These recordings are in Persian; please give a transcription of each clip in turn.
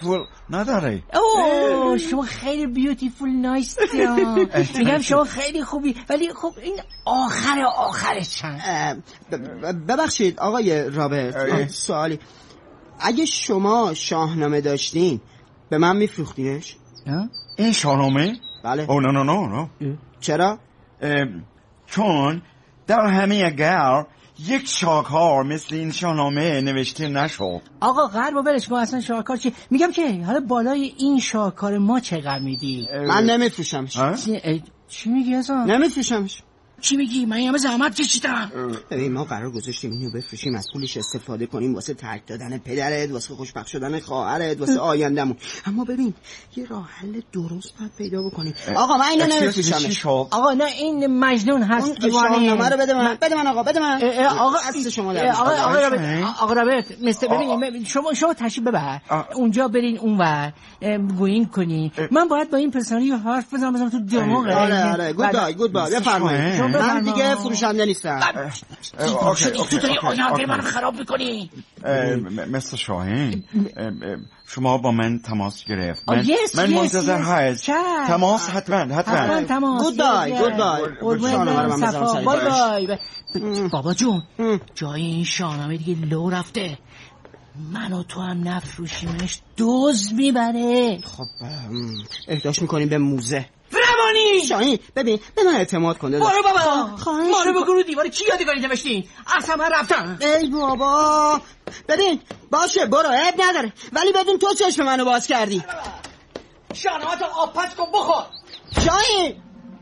بیوتیفول نداره. اوه شما خیلی بیوتیفول نایس. میگم شما خیلی خوبی، ولی خب این آخرش چند. ببخشید آقای رابرت، سوالی. اگه شما شاهنامه داشتین به من میفروختینش؟ این شاهنامه؟ بله. او نه. چرا؟ چون در همه گر یک شاهکار مثل این شاهنامه نوشته نشد. آقا قربو برش کن، اصلا شاهکار چی؟ میگم که حالا بالای این شاهکار ما چقدر میدی؟ من نمیفروشمش. چی میگی اصلا؟ نمیفروشمش. چی میگی؟ من همه زحمت کشیدم. ببین ما قرار گذاشتیم اینو بفروشیم، از پولش استفاده کنیم واسه ترک دادن پدرت، واسه خوشبخت شدن خواهرت، واسه آیندهمون. اما ببین یه راه حل درست باید پیدا بکنیم. آقا من اینو نمیفروشمش. آقا نه این مجنون هست. شاهنامه رو بده من. بده من آقا، بده من. آقا از شما در آقا رابرت ببین شما تشریف ببر اونجا، برین اونور گوین کنین. من باید با این پسری حرف بزنم تو دماغ. آره گود بای بفرمایید. من دیگه فروشنده نیستم. تو داری آینده من خراب میکنی. مستر شاهین، شما با من تماس گرفت. من منتظر هست. تماس حتما. گود بای. بابا جون جای این شاهنامه دیگه لو رفته. من و تو هم نفروشیمش، دزد میبره. خب احتیاج میکنیم به موزه. فرمانی شاهین ببین به من اعتماد کن. برو بابا، ما رو بگو رو دیوار کی یادگاری نوشتین؟ اصلا من رفتم. ای بابا ببین باشه برو، عیب نداره، ولی بدون تو چشم منو باز کردی. شاهنامه تو آبپز کن بخور. شاهین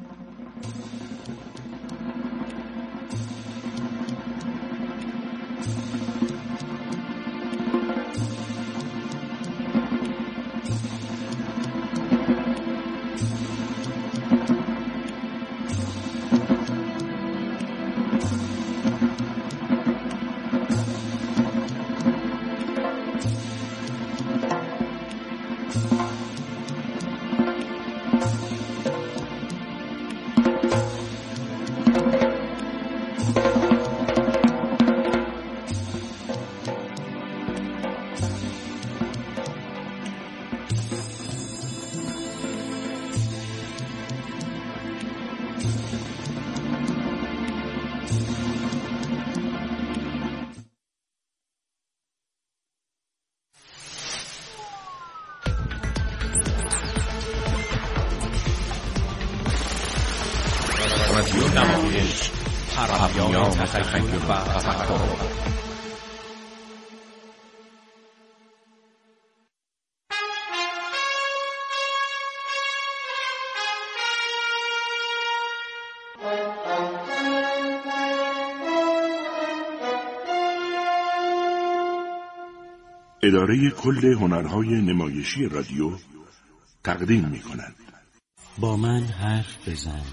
اداره کل هنرهای نمایشی رادیو تقدیم می‌کند. با من حرف بزن.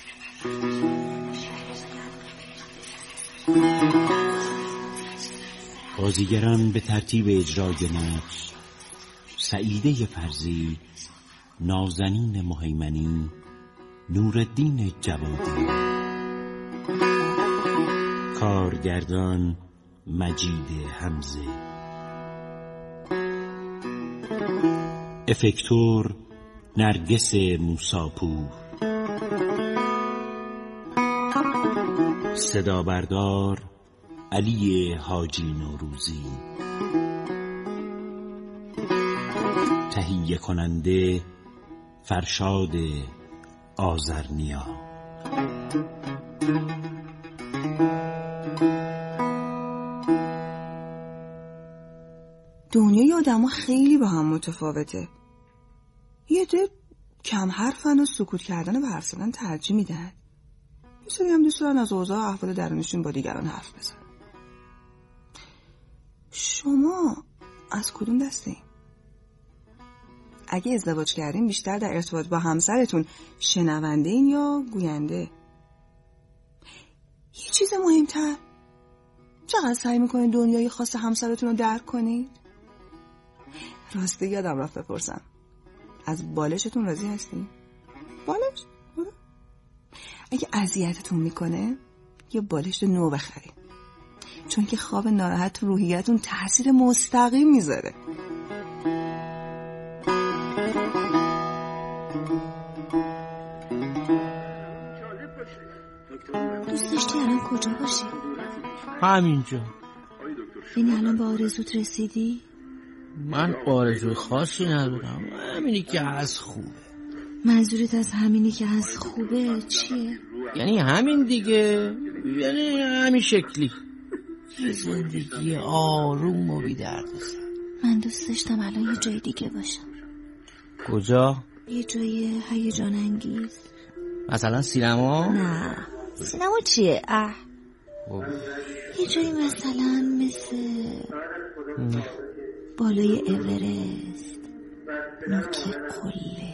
بازیگران به ترتیب اجرای نقش: سعیده فرزی، نازنین مهیمنی، نورالدین جوادی. کارگردان مجید حمزه. افکتور نرگس موساپور. صدا بردار علی حاجی نوروزی. تهیه کننده فرشاد آذرنیا. دنیای آدم ها خیلی با هم متفاوته. یه عده کم حرفن و سکوت کردن و حرف زدن ترجیح میدن. یه سری هم دوست دارن از اوضاع احوال درونشون با دیگران حرف بزن. شما از کدوم دسته این؟ اگه ازدواج کردین بیشتر در ارتباط با همسرتون شنونده این یا گوینده؟ یه چیز مهمتر، چقدر سعی میکنین دنیای خاص همسرتون رو درک کنید؟ راسته یادم رفت بپرسم، از بالشتون راضی هستین؟ بالش؟ اگه اذیتتون میکنه یه بالش نو بخرین، چون که خواب ناراحت تو روحیتون تاثیر مستقیم میذاره. کجا باشی؟ همینجا. یعنی الان به آرزوت رسیدی؟ من آرزوی خاصی ندارم، همینی که هست خوبه. منظورت از همینی که هست خوبه چیه؟ یعنی همین دیگه، یعنی همین شکلی، یه زندگی آروم و بی دردسر. من دوست داشتم الان یه جای دیگه باشم. کجا؟ یه جای هیجان انگیز. مثلا سینما؟ نه سینما چیه؟ یه جایی مثلا مثل بالای اورست، نوک قله،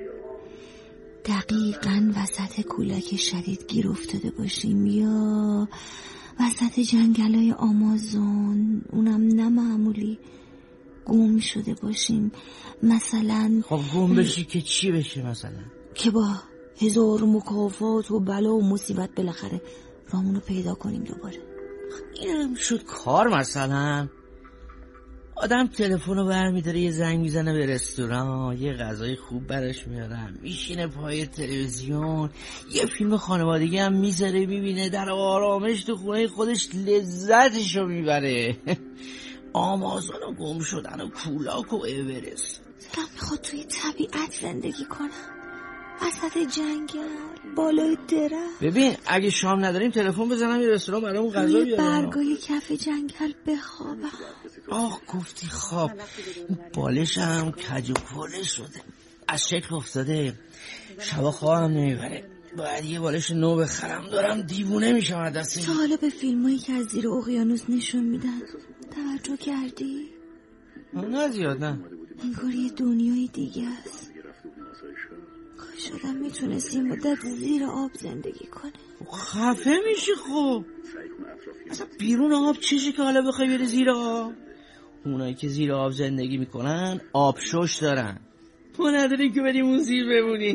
دقیقاً وسط کولاک شدید گیر افتاده باشیم، یا وسط جنگلای آمازون، اونم نه معمولی، گم شده باشیم. مثلا خب گم بشی که چی بشه؟ مثلا که با 1000 مکافات و بلا و مصیبت بالاخره رامونو پیدا کنیم دوباره. اینم شد کار. مثلا آدم تلفنو برمی‌داره، یه زنگ میزنه به رستوران، یه غذای خوب براش میارن، میشینه پای تلویزیون، یه فیلم خانوادگی هم میذاره، میبینه، در آرامش تو خونه خودش لذتشو میبره. آمازون و گم شدن و کولاک و اورست. دلم میخواد توی طبیعت زندگی کنم، وسط جنگل، بالای درخت. ببین اگه شام نداریم تلفن بزنم یه رستوران برامون غذا بیارن، برگای کف جنگل بخوابم. گفتی خواب. بالشم کج و کوله شده، از شکل افتاده، شبا خوابم نمیبره، باید یه بالش نو بخرم. دارم دیوونه میشم از دست این. تا حالا به فیلمایی که از زیر اقیانوس نشون میدن توجه کردی؟ نه زیاد نه. انگار یه دنیای دیگه است. کاش آدم میتونست این مدت زیر آب زندگی کنه. خفه میشی خب. اصلا بیرون آب چشه که حالا بخوای بری زیر آب؟ اونایی که زیر آب زندگی میکنن آب شش دارن. ما نداریم که بریم اون زیر بمونی.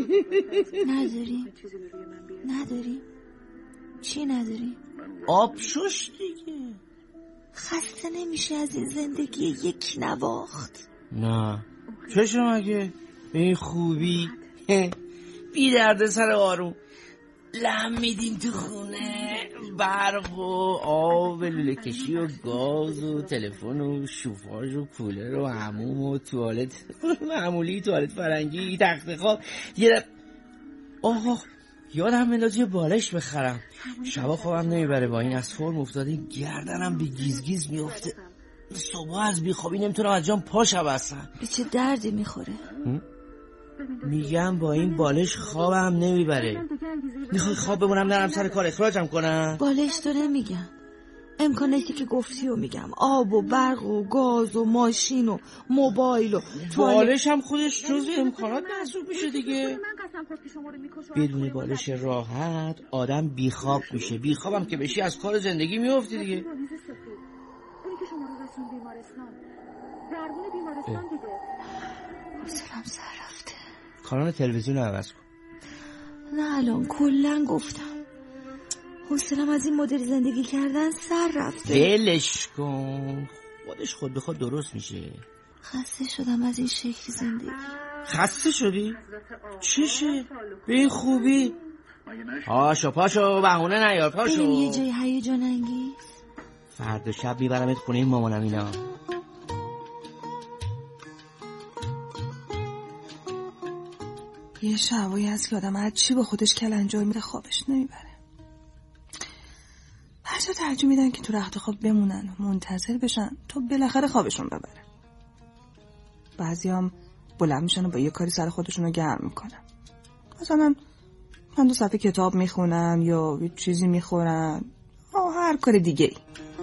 نداریم. چی نداریم؟ آب شش دیگه. خسته نمیشه از این زندگی یک نواخت؟ نه چشم مگه به این خوبی بی درد سر آروم لم میدیم تو خونه، برق و آب، لوله کشی و گاز و تلفن و شوفاژ و کولر و حموم و توالت معمولی، توالت فرنگی، تخت خواب. یادم میاد یه بالش بخرم، شبا خوابم نمیبره، با این از فرم افتاده گردنم به گیز میفته، صبح از بیخوابی نمیتونم از جام پاشم اصلا. به چه دردی میخوره؟ میگم با این بالش خوابم نمیبره. میخوای خواب بمونم نرم سر کار اخراجم کنم؟ بالش تو نمیگم، امکاناتی که گفتی رو میگم، آب و برق و گاز و ماشین و موبایل و بالش هم خودش جزو امکانات محسوب میشه دیگه. بدون بالش راحت آدم بیخواب میشه، بیخوابم که بشی از کار زندگی میفتی دیگه. حوصله‌ام سر رفته. کانال تلویزیون رو عوض کن. نه الان کلن گفتم حوصله‌ام از این مدل زندگی کردن سر رفته. ولش کن، خودش خود به خود درست میشه. خسته شدم از این شکل زندگی. خسته شدی؟ چشه؟ به این خوبی؟ پاشو بهونه نیار، پاشو. بریم یه جای هیجان انگیز. فردا شب میبرمت خونه این مامانم اینا. یه شبایی هست که آدم هر چی با خودش کلنجار میده خوابش نمیبره. هرچه ترجیح میدن که تو رخت خواب بمونن و منتظر بشن تا بالاخره خوابشون ببره. بعضی هم بلند میشن و با یه کاری سر خودشون رو گرم میکنن. مثلا من 2 صفحه کتاب میخونن یا یه چیزی میخورن یا هر کار دیگه ای.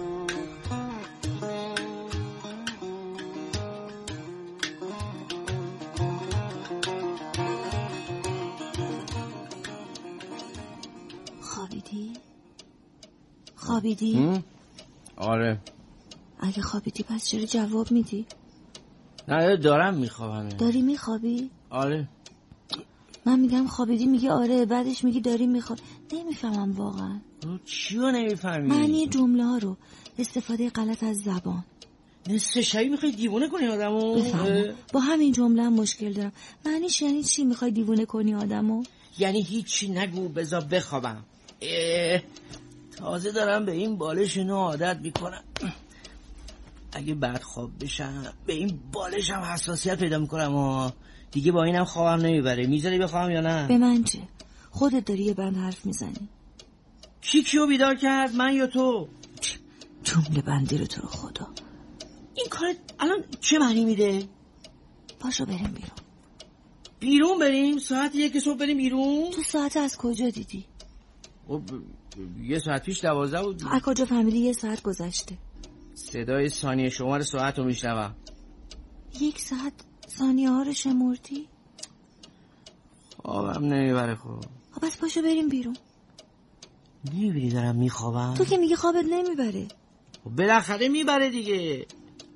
خوابیدی؟ آره. اگه خوابیدی پس چرا جواب میدی؟ نه دارم میخوابم. داری میخوابی؟ آره. من میگم خوابیدی میگی آره، بعدش میگی داری میخواب. نمیفهمم واقعا. چی رو نمیفهمی؟ معنی جمله ها رو، استفاده غلط از زبان. نصف شبی میخوای دیوونه کنی آدمو؟ بفهمم. با همین جمله هم مشکل دارم. معنیش یعنی چی میخوای دیوونه کنی آدمو؟ یعنی هیچی نگو بذار بخوابم. تازه دارم به این بالش نو عادت میکنم. اگه بعد خواب بشم به این بالش هم حساسیت پیدا میکنم و دیگه با اینم خوابم نمیبره. میذاری بخوام یا نه؟ به من چه؟ خودت داری یه بند حرف میزنی. کی کیو بیدار کرد، من یا تو؟ جمله بندی رو تو رو خدا. این کارت الان چه معنی میده؟ پاشو بریم بیرون. بیرون بریم؟ ساعت 1 صبح بریم بیرون؟ تو ساعت از کجا دیدی؟ یه ساعت پیش 12 بود. از کجا فهمیدی 1 ساعت گذشته؟ صدای ثانیه شمار ساعت رو میشنوم. 1 ساعت ثانیه ها رو شمردی؟ خوابم نمیبره. خب بس پاشو بریم بیرون. نمیبینی دارم میخوابم؟ تو که میگی خوابت نمیبره. بالاخره میبره دیگه.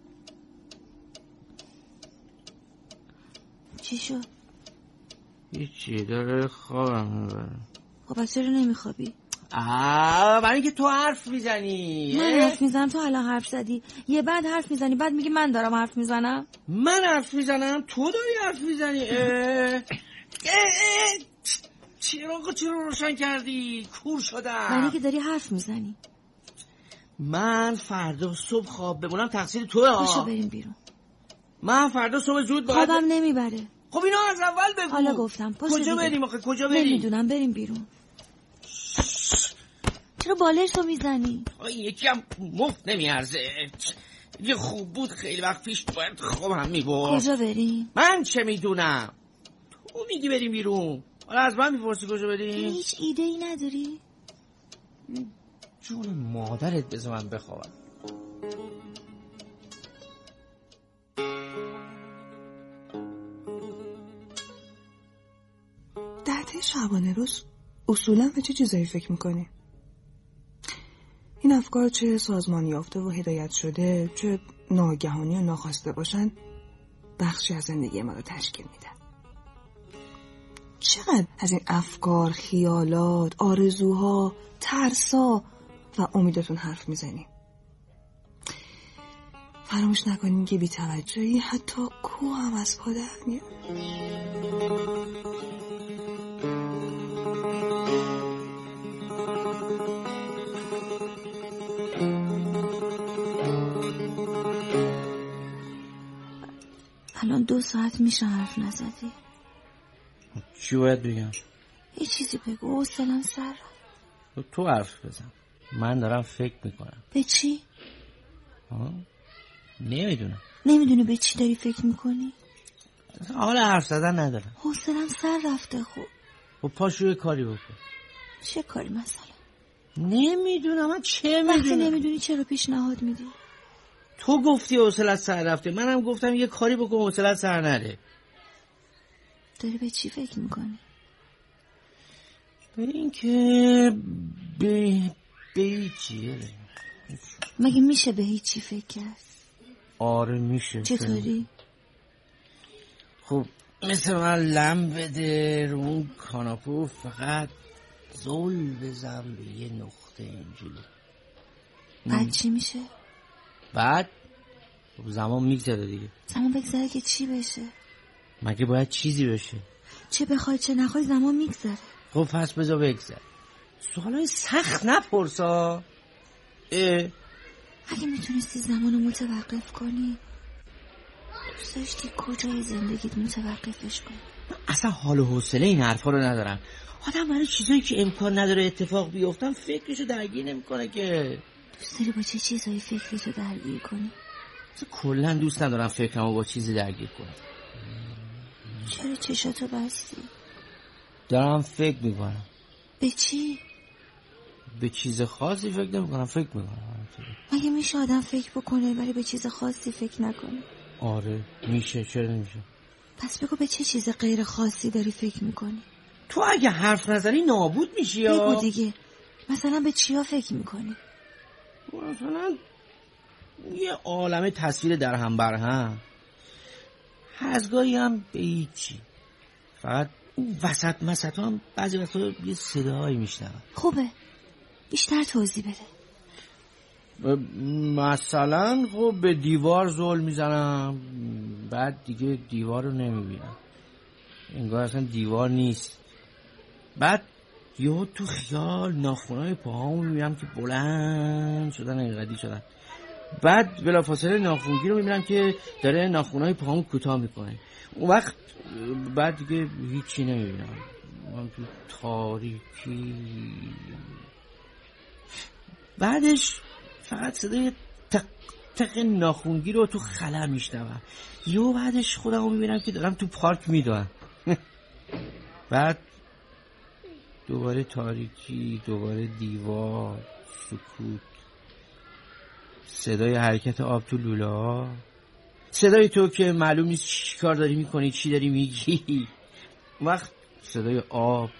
چی شد؟ هیچی، داره خوابم میبره. خب پس چرا نمیخوابی؟ برای اینکه تو حرف میزنی. من حرف میزنم؟ تو الان حرف زدی، یه بعد حرف میزنی، بعد میگی من دارم حرف میزنم. من حرف میزنم؟ تو داری حرف میزنی. چرا روشن کردی؟ کور شدم. من که داری حرف میزنی. من فردا صبح خواب بمونم تقصیر توه. پاشو بریم بیرون. من فردا صبح زود باید خوابم نمیبره. خب اینو از اول بگو. حالا گفتم پاشو. کجا بریم آخه؟ کجا بریم؟ نمیدونم، بریم بیرون. چرا بالش رو میزنی؟ یکی هم مفت نمیارزه. یه خوب بود خیلی وقت پیش باید خواب هم میبرد. کجا بریم؟ من چه میدونم؟ تو میگی بریم بیرون، حالا از من میپرسی کجا بریم؟ هیچ ایده ای نداری؟ جون مادرت بذار من بخوابم. ده شبانه روز اصولا به چه چیزایی فکر میکنی؟ این افکار چه سازمان یافته و هدایت شده، چه ناگهانی و ناخواسته باشن، بخشی از زندگی ما رو تشکیل میدن. چقدر از این افکار، خیالات، آرزوها، ترسا و امیدتون حرف میزنیم. فراموش نکنین که بی‌توجهی حتی کوه هم از پا در میاد. الان 2 ساعت میشه حرف نزدی. چی باید بگم؟ یه چیزی بگو، حوصله‌ام سر رفت. تو حرف بزن، من دارم فکر میکنم. به چی؟ نمیدونم. نمیدونی به چی داری فکر میکنی؟ حالا حرف زدن ندارم. حوصله‌ام سر رفته. خب پاشو یه کاری بکن. چه کاری مثلا؟ نمیدونم. من چه میدونم؟ وقتی نمیدونی چرا پیشنهاد میدی؟ تو گفتی حوصله‌ات سر رفته، منم گفتم یه کاری بکن حوصله‌ات سر نره. داری به چی فکر میکنی؟ به این که به چیه؟ مگه میشه به هیچی فکر کرد؟ آره میشه. چطوری؟ خب مثل من لم بده رو اون کاناپه، فقط زل بزن به یه نقطه اینجوری. بعد چی میشه؟ بعد زمان میگذره دیگه. زمان بگذره که چی بشه؟ مگه باید چیزی بشه؟ چه بخوای چه نخوای زمان میگذره. خب پس بذار بگذره. سوالای سخت نپرسا. اگه میتونستی زمانو متوقف کنی، دوست داشتی کجای زندگیت متوقفش کنی؟ اصلا حال و حوصله این حرفا رو ندارم. آدم برای چیزایی که امکان نداره اتفاق بیفتن فکرشو درگیر نمیکنه که. دوست داری با چه چیزایی فکرتو درگیر کنی؟ کلا دوست ندارم فکرمو با چیزی درگیر کنم. چرا چشاتو بستی؟ دارم فکر میکنم. به چی؟ به چیز خاصی فکر نمیکنم، فکر میکنم. مگه میشه آدم فکر بکنه ولی به چیز خاصی فکر نکنه؟ آره میشه، چرا نمیشه؟ پس بگو به چه چیز غیر خاصی داری فکر میکنی؟ تو اگه حرف نزنی نابود میشی یا؟ بگو دیگه، مثلا به چیا فکر میکنی؟ مثلا یه عالمه تصویر در هم بر هم، از گاهی هم به هیچی، فقط وسط مسط هم بعضی وقتا یه صداهایی میشنم. خوبه، بیشتر توضیح بده. مثلا خب به دیوار زل میزنم، بعد دیگه دیوار رو نمیبینم، انگار اصلا دیوار نیست. بعد یا تو خیال ناخونای پاهامو میبینم که بلند شدن، انقدی شدن. بعد بلافاصله ناخونگیر رو میبینم که داره ناخونای پاهامو کوتاه میکنه. اون وقت بعد دیگه هیچی نمیبینم، من تو تاریکی. بعدش فقط صدای تق تق ناخونگیر رو تو خلا میشنوم. یهو بعدش خودم رو میبینم که دارم تو پارک میدوم. بعد دوباره تاریکی، دوباره دیوار، سکوت، صدای حرکت آب تو لوله، صدای تو که معلوم نیست چی کار داری میکنی، چی داری میگی. وقت صدای آب.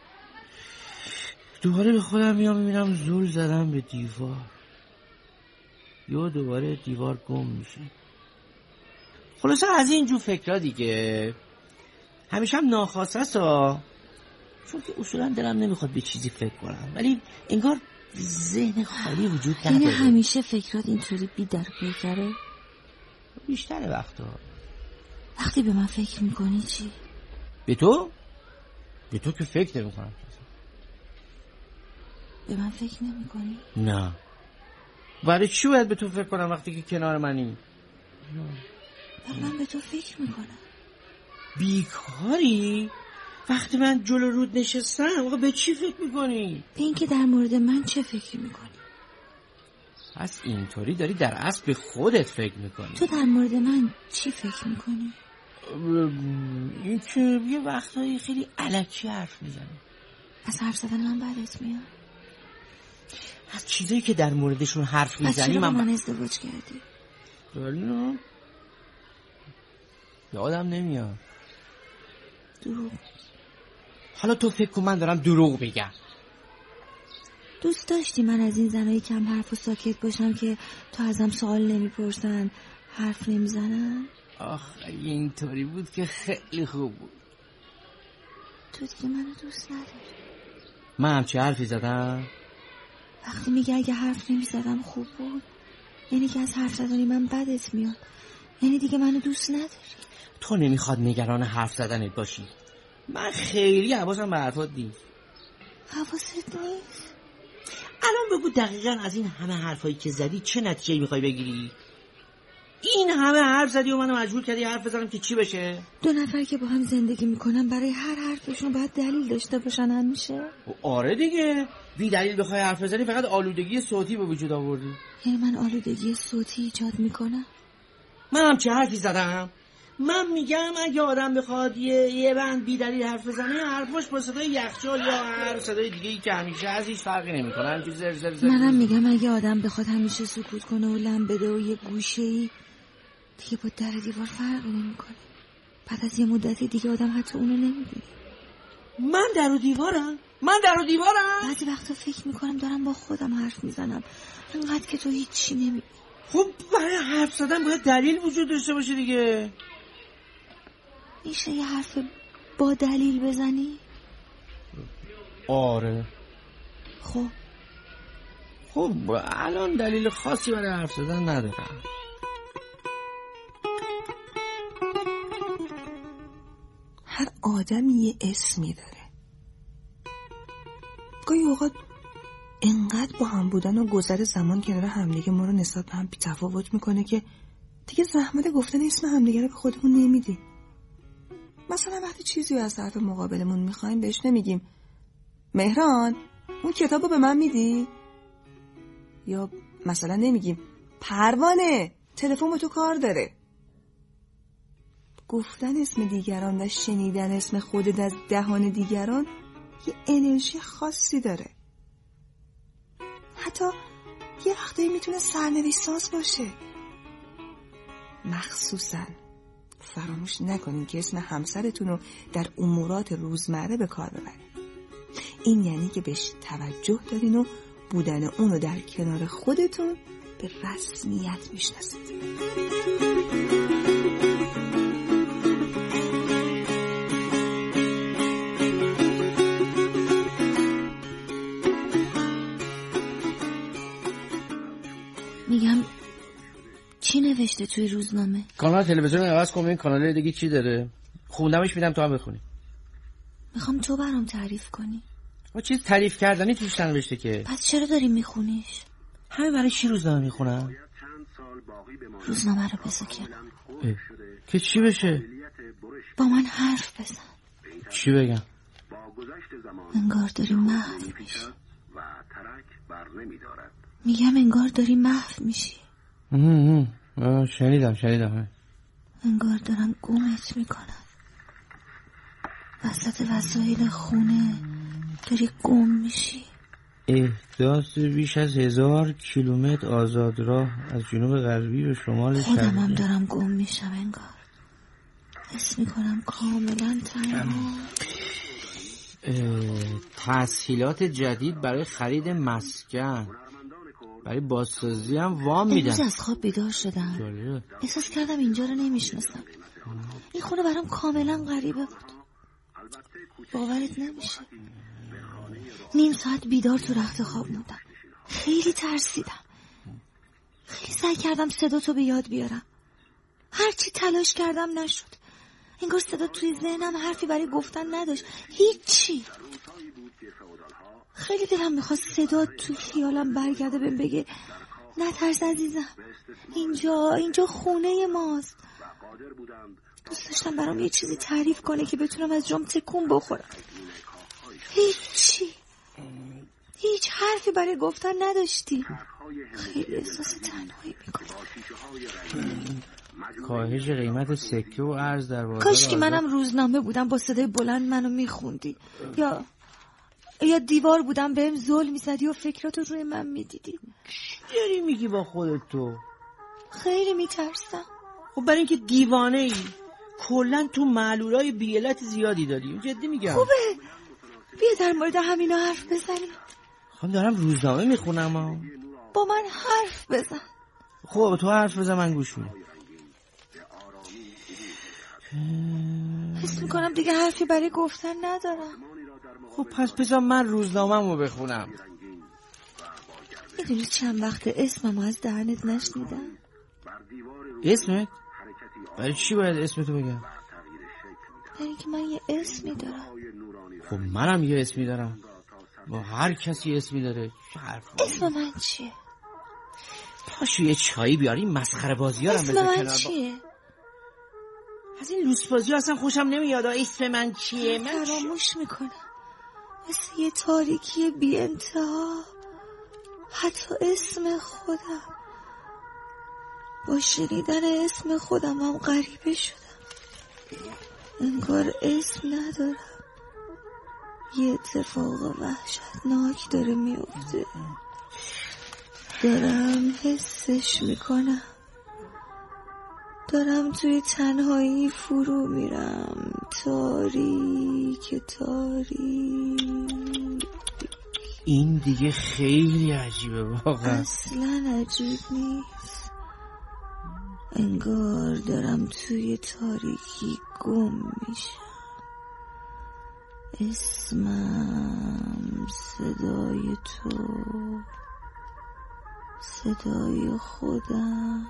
دوباره به خودم میبینم زل زدم به دیوار، یا دوباره دیوار گم میشه. خلاصه از این جو فکرها دیگه. همیشه هم ناخواسته سا، چون که اصولا دلم نمیخواد به چیزی فکر کنم، ولی انگار ذهن خالی وجود نداره. یعنی همیشه فکرات اینطوری بی در پیکره؟ بیشتر وقتا. وقتی به من فکر میکنی چی؟ به تو؟ به تو که فکر نمیکنم. به من فکر نمیکنی؟ نه. برای چی باید به تو فکر کنم وقتی که کنار منی؟ ولی من به تو فکر میکنم. بیکاری؟ وقتی من جلو رود نشستم آقا به چی فکر میکنی؟ به این که در مورد من چه فکر میکنی؟ پس اینطوری داری در اصل به خودت فکر میکنی. تو در مورد من چی فکر میکنی؟ این که یه وقتایی خیلی الکی حرف میزنی. از حرف زدن من بدت میاد؟ از چیزایی که در موردشون حرف میزنی من ازدواج کردی؟ نه یادم نمیاد. دروغ. حالا تو فکر کن من دارم دروغ میگم. دوست داشتی من از این زنایی کم حرف و ساکت باشم که تا ازم سوال نمیپرسن، حرف نمیزنن؟ آخه اینطوری بود که خیلی خوب بود. تو دیگه منو دوست نداری. من همچه حرفی زدم؟ وقتی میگه اگه حرف نمیزدم خوب بود، یعنی که از حرف زدنی من بدت میاد، یعنی دیگه منو دوست نداری. تو نمیخواد نگران حرف زدنت باشی. من خیلی حواسم به حرفات نیست. حواست نیست؟ الان بگو دقیقاً از این همه حرفایی که زدی چه نتیجه‌ای میخوای بگیری؟ این همه حرف زدی و منو مجبور کردی حرف بزنم که چی بشه؟ دو نفر که با هم زندگی میکنن برای هر حرفشون باید دلیل داشته باشن همیشه؟ آره دیگه، بی دلیل بخوای حرف بزنی فقط آلودگی صوتی به وجود آوردی. یعنی من آلودگی صوتی ایجاد میکنم؟ من هم چه حرفی زدم؟ من میگم اگه آدم بخواد یه بند بی دلیل حرف بزنه، حرفاش با صدای یخچال یا هر صدای دیگه‌ای که همیشه از هیچ فرقی نمیکنه، همینجوری زر زر زر. منم میگم اگه آدم بخواد همیشه سکوت کنه و لم بده و یه گوشه‌ای، دیگه با در دیوار فرقی نمیکنه. بعد از یه مدتی دیگه آدم حتی اونو نمیبینه. من در و دیوارم؟ بعضی وقتا فکر میکنم دارم با خودم حرف میزنم، انقدر که تو هیچی نمیبینی. خب برای حرف زدن باید دلیل وجود داشته باشه دیگه. میشه یه حرف با دلیل بزنی؟ آره. خب الان دلیل خاصی برای حرف زدن ندارم. هر آدمی یه اسمی داره. گاهی اوقات انقدر با هم بودن و گذر زمان کنار همدیگه ما رو نسبت به هم بی‌تفاوت میکنه که دیگه زحمت گفتن اسم همدیگه رو به خودمون نمیدیم. مثلا وقتی چیزی رو از طرف مقابلمون میخوایم بهش نمیگیم مهران اون کتابو به من میدی؟ یا مثلا نمیگیم پروانه تلفن با تو کار داره. گفتن اسم دیگران و شنیدن اسم خودت از دهان دیگران یه انرژی خاصی داره. حتی یه وقتایی میتونه سرنوشت ساز باشه. مخصوصاً فراموش نکنین که اسم همسرتون رو در امورات روزمره به کار ببرین. این یعنی که بهش توجه دارین و بودن اون رو در کنار خودتون به رسمیت میشناسید. میگم چی نوشته توی روزنامه؟ کانال تلویزیون عوض کن، این کانال دیگه چی داره؟ خوندمش میدم تو هم بخونی. میخوام تو برام تعریف کنی. چیز تعریف کردنی توش ننوشته که. پس چرا داری میخونیش؟ همه برای چی روزنامه میخونم؟ روزنامه رو بذار کنار. که چی بشه؟ با من حرف بزن. چی بگم؟ انگار داری محو میشی. میگم انگار داری محو میشی. شنیدم. انگار دارن گمت میکنن وسط وسایل خونه. داری گم میشی. احداث بیش از 1000 کیلومتر آزاد راه از جنوب غربی به شمال شرقی. خودمم دارم گم میشم انگار. حس میکنم کاملا تنها. تسهیلات جدید برای خرید مسکن، برای بازسازی هم وام میدن. امروز از خواب بیدار شدم. احساس کردم اینجا رو نمیشناسم. این خونه برام کاملا غریبه بود. باورت نمیشه. نیم ساعت بیدار تو رخت خواب موندم. خیلی ترسیدم. خیلی سعی کردم صدا تو به یاد بیارم. هرچی تلاش کردم نشد. انگار صدا توی ذهنم حرفی برای گفتن نداشت. هیچی. خیلی دلم میخواست صدا تو خیالم برگرده بهم بگه نترس عزیزم، اینجا خونه ماست. دوست داشتم برام یه چیزی تعریف کنه که بتونم از جام تکون بخورم. هیچ حرفی برای گفتن نداشتی. خیلی احساس تنهایی میکنم. کاهش قیمت سکه و ارز در بازار. کاش که منم روزنامه بودم با صدای بلند منو میخوندی، یا دیوار بودم بهم ظلم میزدی و فکراتو روی من میدیدی. چی داری میگی با خودت تو؟ خیلی میترسم. خب برای اینکه دیوانه ای. کلن تو معلولای بی‌علت زیادی داری. جدی میگم. خوبه بیا در مورد همینا حرف بزنیم. خب دارم روزنامه میخونم. با من حرف بزن. خب تو حرف بزن من گوش میدم. حس میکنم دیگه حرفی برای گفتن ندارم. خب پس بذار من روزنامه‌مو بخونم. میدونی چند وقت اسممو از دهنت نشنیدم؟ اسمت؟ برای چی باید اسمتو بگم؟ برای اینکه من یه اسمی دارم. خب منم یه اسمی دارم. با هر کسی اسمی داره. اسم من چیه؟ پاشو یه چایی بیاری مسخره بازی‌ها رو بذار کنار. اسم من چیه؟ از این لوس بازی اصلا خوشم نمیاد. اسم من چیه؟ من فراموش میکنم. مثل یه تاریکی بی انتها. حتی اسم خودم. با شنیدن اسم خودم هم غریبه شدم. انگار اسم ندارم. یه اتفاق وحشتناک داره میفته. دارم حسش میکنم. دارم توی تنهایی فرو میرم. تاریک. این دیگه خیلی عجیبه واقعا. اصلا عجیب نیست. انگار دارم توی تاریکی گم میشم. اسمم، صدای تو، صدای خودم،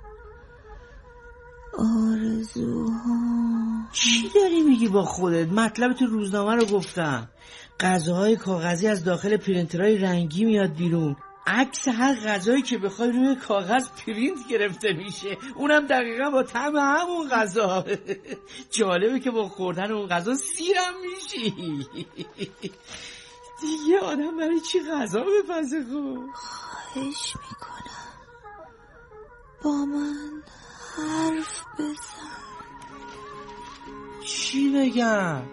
آرزوها. چی داری میگی با خودت؟ مطلب تو روزنامه رو گفتم. غذاهای کاغذی از داخل پرینترهای رنگی میاد بیرون. عکس هر غذایی که بخوای روی کاغذ پرینت گرفته میشه. اونم دقیقا با طعم همون غذا. جالبه که با خوردن اون غذا سیرم میشی. دیگه آدم برای چی غذا بپزه؟ خواهش میکنم با من حرف بزن. چی بگم؟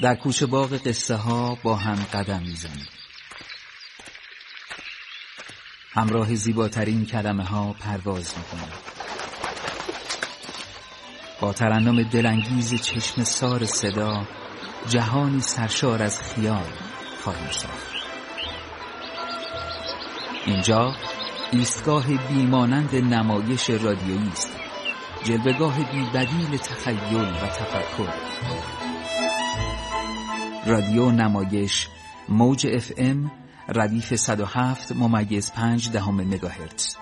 در کوچه باغ قصه ها با هم قدم میزنیم. همراه زیباترین کلمه ها پرواز میکنیم. با ترنم دلانگیز چشم سار صدا جهانی سرشار از خیال خواهیم ساخت. اینجا ایستگاه بیمانند نمایش رادیویی است، جلوه‌گاه بی‌بدیل تخیل و تفکر. رادیو نمایش موج FM ردیف 107.5 مگاهرتز.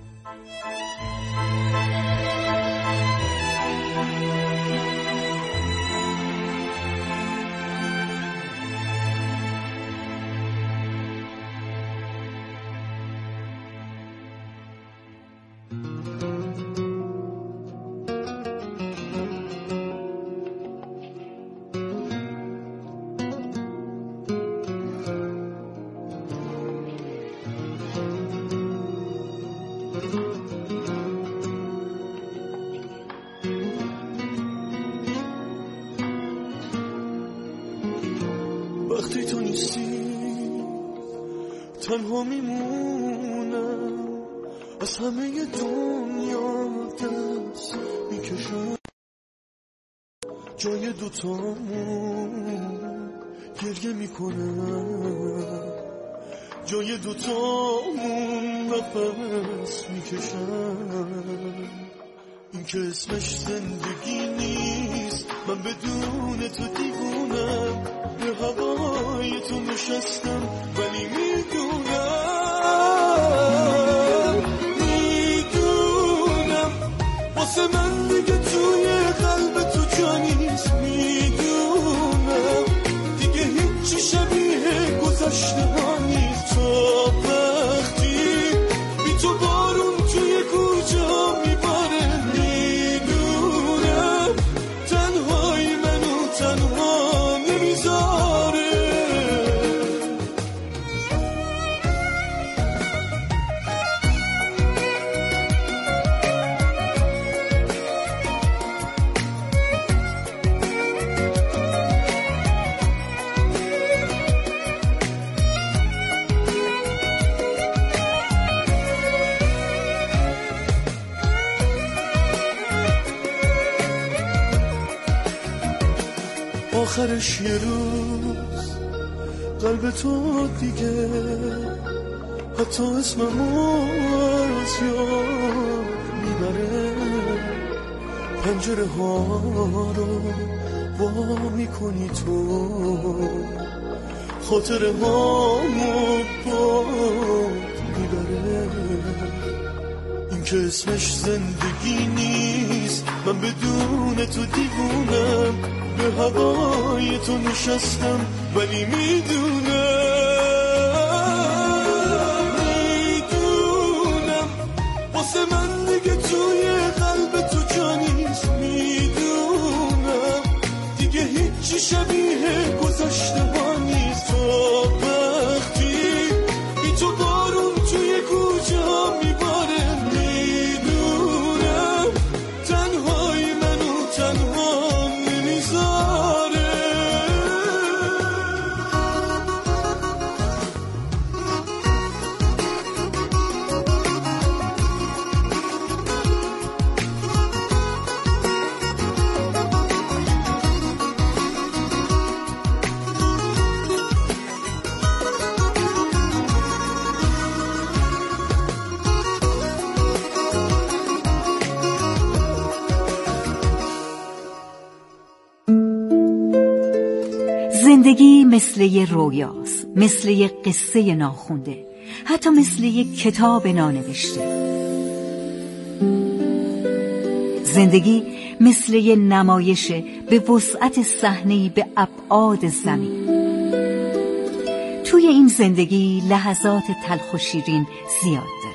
وقتی تو نیستی تنها میمونم، از همه دنیا دست میکشم، جای دوتامون گریه میکنم، جای دوتامون نفس میکشم. این که اسمش زندگی نیست، من بدون تو دیوونم، به هوای تو نشستم ولی میدونم واسه من دیگه توی قلب تو جا نیست. میدونم دیگه هیچی شبیه گذشته ها نیست. تا وقتی بی تو بارون توی کوچه ها میباره، میدونم تنهایی منو تنها نمیذاره. آخرش یه روز قلب تو دیگه حتی اسممو از یاد میبره. پنجره ها رو وا میکنی تو، خاطره هامو باد میبره. این که اسمش زندگی نیست، من بدون تو دیوونم، به هوای تو نشستم ولی میدونم واسه من دیگه توی قلب تو جا نیست. میدونم دیگه هیچی شبیه گذشته ها نیست. تا وقتی بی تو بارون توی کوچه ها میباره، میدونم تنهایی منو تنها نمیذاره. زندگی مثل یه رویاست، مثل یه قصه ناخونده، حتی مثل یه کتاب نانوشته. زندگی مثل یه نمایشه به وسعت صحنه‌ای به ابعاد زمین. توی این زندگی لحظات تلخ و شیرین زیاد داره.